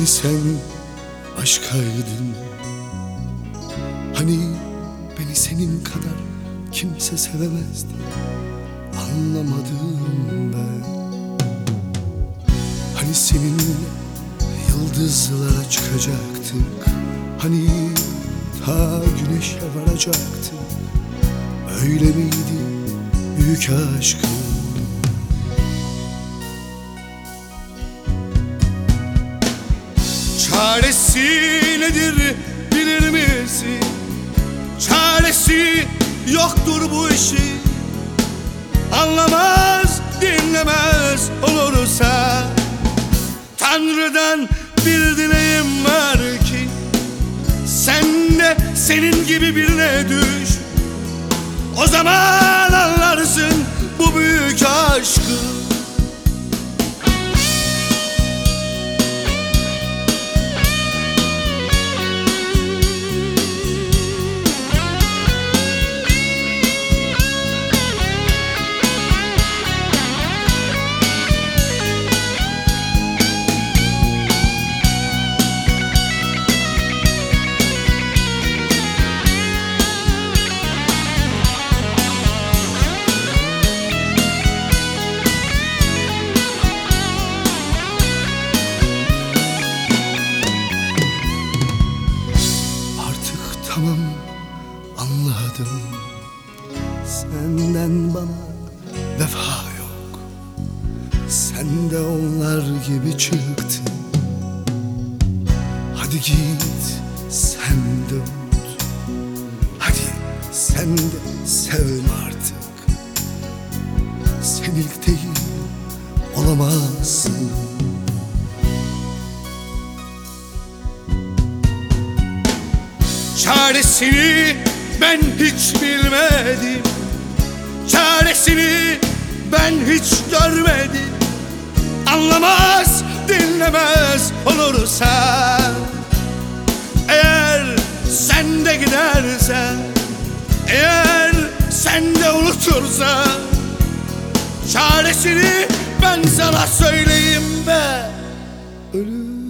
Hani sen aşkaydın, hani beni senin kadar kimse sevemezdi. Anlamadım ben. Hani seninle yıldızlara çıkacaktık, hani ta güneşe varacaktık. Öyle miydi büyük aşkım? Çaresi nedir bilir misin? Çaresi yoktur bu işi. Anlamaz, dinlemez olursa, Tanrı'dan bir dileğim var ki sen de senin gibi birine düş. O zaman anlarsın bu büyük aşkı. Tamam, anladım. Senden bana vefa yok. Sen de onlar gibi çıktın. Hadi git, sen de unut. Hadi sen de sevme artık. Sen ilk değil olamazsın. Çaresini ben hiç bilmedim, çaresini ben hiç görmedim. Anlamaz, dinlemez olursa, eğer sen de gidersen, eğer sen de unutursan, çaresini ben sana söyleyeyim be. Ölür